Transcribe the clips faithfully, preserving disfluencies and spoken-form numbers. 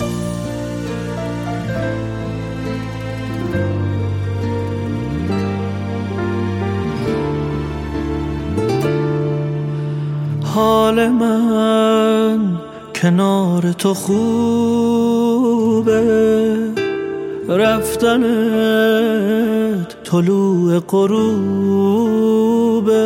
حال من کنار تو خوبه، رفتنت طلوع غروبه.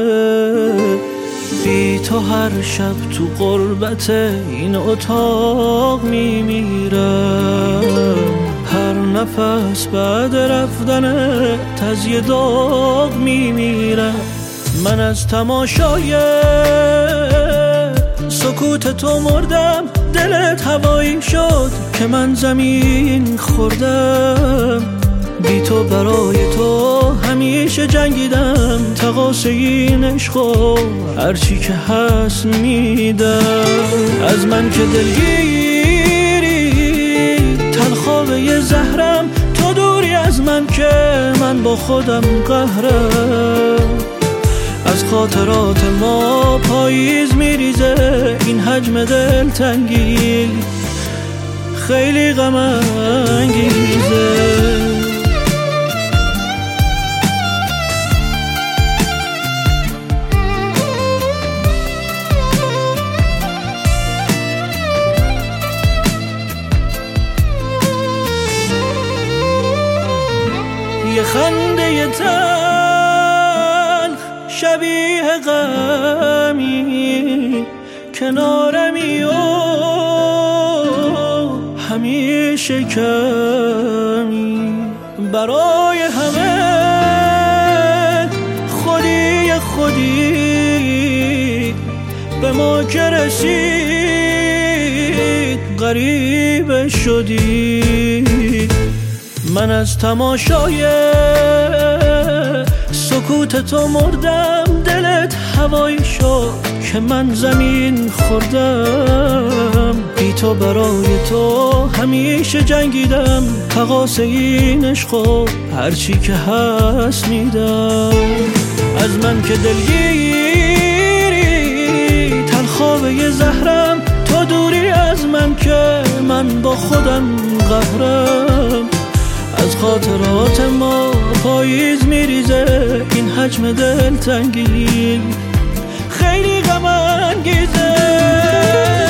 بی تو هر شب تو غربت این اتاق میمیرم، هر نفس بعد رفتنت از یه داغ میمیرم. من از تماشای سکوت تو مردم، دلت هوایی شد که من زمین خوردم. بی تو برای تو همیشه جنگیدم، تقاص این عشقو هرچی که هست میدم. از من که دلگیری تلخواب یه زهرم، تو دوری از من که من با خودم قهرم. از خاطرات ما پاییز میریزه این حجم دلتنگی، خیلی غم انگیزه. یه خنده تلخ شبیه غمی کنارمی و همیشه کمی. برای همه خودی خودی به ما که رسید غریب شدی. من از تماشای سکوت تو مردم، دلت هوایی شد که من زمین خوردم. بی تو برای تو همیشه جنگیدم، تقاص این عشقو هرچی که هست میدم. از من که دلگیری تلخواب یه زهرم، تو دوری از من که من با خودم قهرم. از خاطرات ما پاییز میریزه این حجم دلتنگی، خیلی غم انگیزه.